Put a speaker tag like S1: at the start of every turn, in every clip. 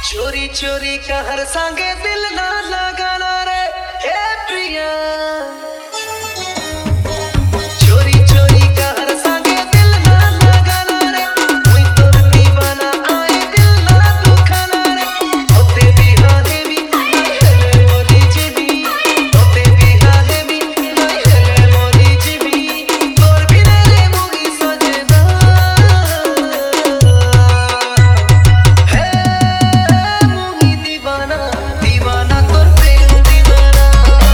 S1: चोरी चोरी कहर सांगे दिल ना लगाना रे हे प्रिया। चोरी चोरी कहर सांगे दिल ना लगाना रे कोई तोर दीवाना आए दिल ना दुखाना रे। होते बिहाने भी हेले मोदी जी भी होते बिहाने भी हेले मोदी जी भी तोर बिना रे मुगी सजना दीवाना तोर प्रेम दीवाना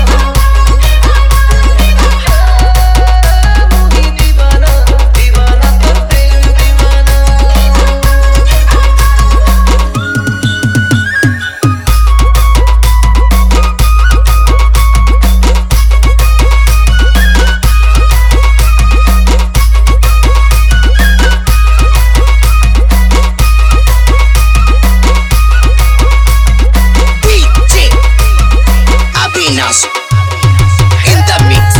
S1: मुही दीवाना दीवाना तोर प्रेम दीवाना।
S2: Avinas in the mix.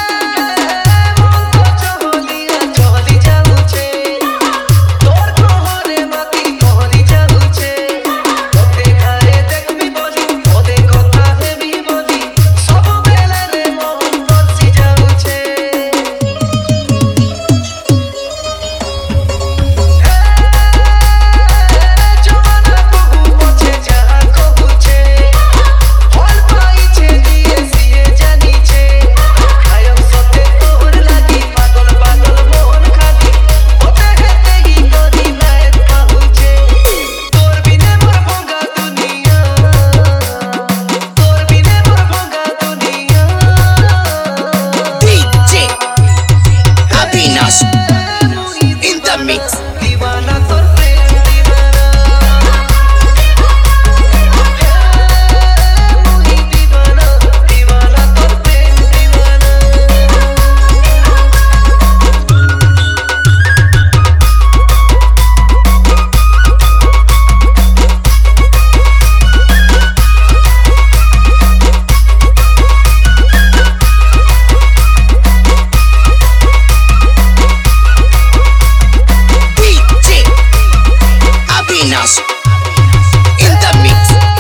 S2: In the mix.
S1: दीवाना तोर प्रेम दीवाना मुही दीवाना दीवाना तोर प्रेम दीवाना।
S2: Avinas in the mix.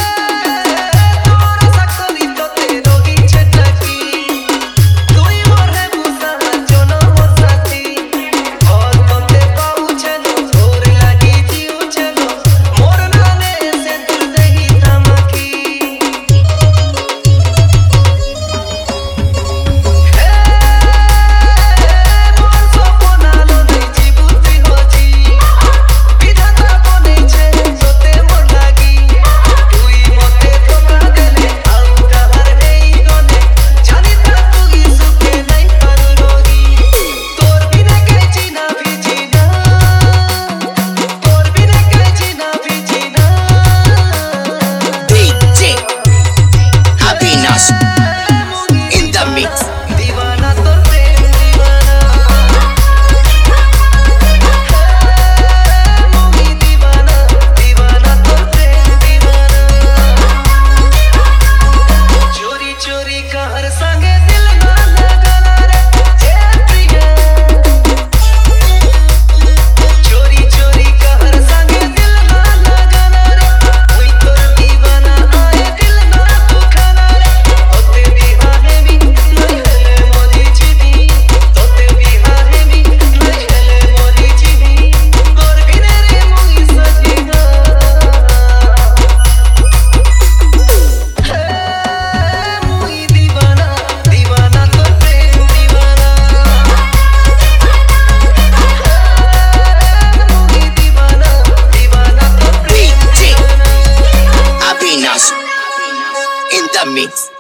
S2: In the mix.
S1: दीवाना तोर प्रेम दीवाना मुही दीवाना दीवाना तोर प्रेम दीवाना। चोरी चोरी कहर सांगे दिल ना लगाना रे हे प्रिया। चोरी चोरी कहर सांगे दिल ना लगाना रे कोई तोर दीवाना आए दिल ना दुखाना रे। होते बिहाने भी हेले मोदी जी भी होते बिहाने भी हेले मोदी जी भी तोर बिना रे मुगी सजना मुही दीवाना दीवाना तोर प्रेम दीवाना मुही दीवाना दीवाना तोर प्रेम दीवाना।
S2: Avinas in the mix.